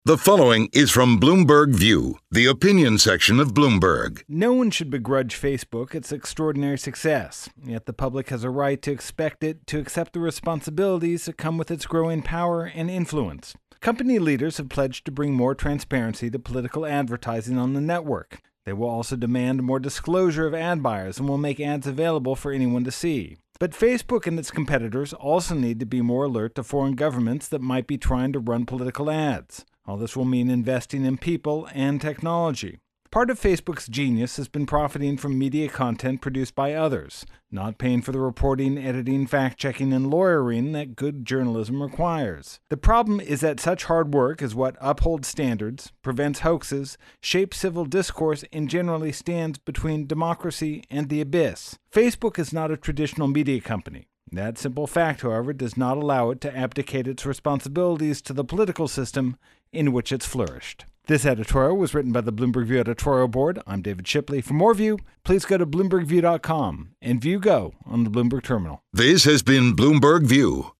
The following is from Bloomberg View, the opinion section of Bloomberg. No one should begrudge Facebook its extraordinary success, yet the public has a right to expect it to accept the responsibilities that come with its growing power and influence. Company leaders have pledged to bring more transparency to political advertising on the network. They will also demand more disclosure of ad buyers and will make ads available for anyone to see. But Facebook and its competitors also need to be more alert to foreign governments that might be trying to run political ads. All this will mean investing in people and technology. Part of Facebook's genius has been profiting from media content produced by others, not paying for the reporting, editing, fact-checking, and lawyering that good journalism requires. The problem is that such hard work is what upholds standards, prevents hoaxes, shapes civil discourse, and generally stands between democracy and the abyss. Facebook is not a traditional media company. That simple fact, however, does not allow it to abdicate its responsibilities to the political system in which it's flourished. This editorial was written by the Bloomberg View editorial board. I'm David Shipley. For more View, please go to BloombergView.com and View Go on the Bloomberg Terminal. This has been Bloomberg View.